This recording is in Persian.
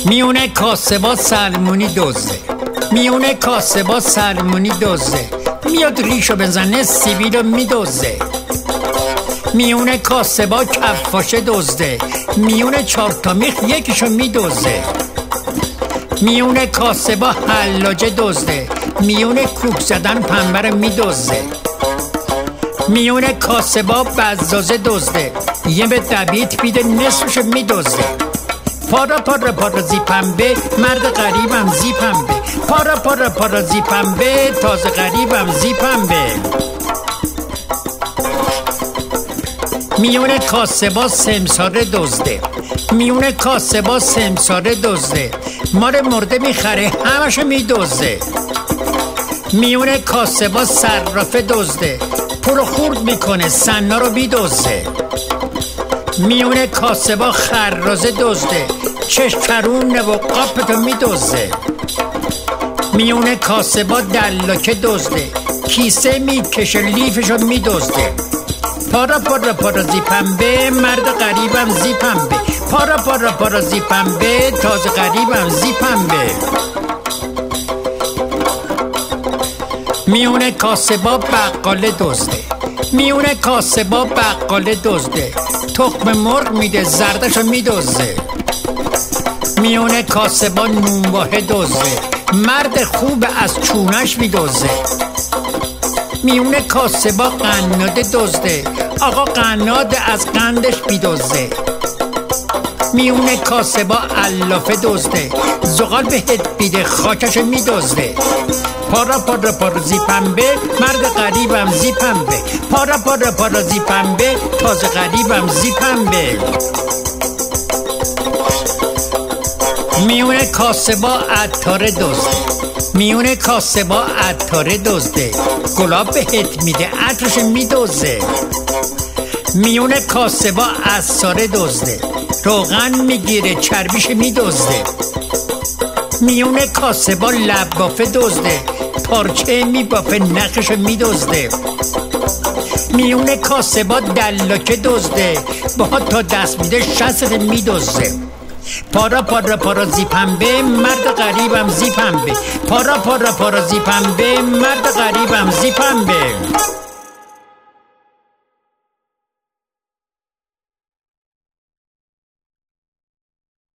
میونه کاسه با سلمونی دزده، میونه کاسه با سلمونی دزده، میاد ریشو بزنه سیبیلو میدزده. میونه کاسه با کفاشه دزده، میونه 4 تا میخ یکیشو میدزده. میونه کاسه با حلاجه دزده، میونه کوک زدن پنبه رو میدزده. میونه کاسه با بزازه دزده، یه به دبیت بیده نصفشو میدزده. پارا پارا پارا زی پنبه، مرد غریبم زی پنبه، پارا پارا پارا زی پنبه، تازه غریبم زی پنبه. میونه کاسه با سمساره دزده، میونه کاسه با سمساره دزده، مار مرده میخره همشو میدزده. میونه کاسه با صرافه دزده، پولو خورد میکنه سنا رو میدزده. میونه کاسه با خرازه دزده، چشکرونه و قاپتو میدزده. میونه کاسه با دلاکه دزده، کیسه میکشه لیفشو میدزده. پارا پارا پارا زی پنبه، مرد غریبم زی پنبه، پارا پارا پارا زی پنبه، تازه غریبم زی پنبه. میونه کاسه با بقاله دزده، میونه کاسه با بقاله دزده، تخم مرغ میده زردشو میدزده. میونه کاسه با نونواه دزده، مرد خوب از چونش میدزده. میونه کاسه با قناده دزده، آقا قناد از قندش میدزده. میونه کاسه با علافه دزده، زغال بهت بیده خاکشو میدزده. پارا پارا پارا زی پنبه، مرد غریبم زی پنبه، پارا پارا پارا زی پنبه، تازه غریبم زی پنبه. میونه کاسه با عطاره دزده، میونه کاسه با عطاره دزده، گلاب بهت میده عطرش میدزده. میونه کاسه با عصاره دزده، روغن میگیره چربیش میدزده. میونه کاسه با لبافه دزده، پارچه میبافه نخش میدزده. میونه کاسه با دلاکه دزده، با تا دست میده شست میدزده. پارا پارا پارا زی پنبه، مرد غریبم زی پنبه، پارا پارا پارا زی پنبه، مرد غریبم زی پنبه.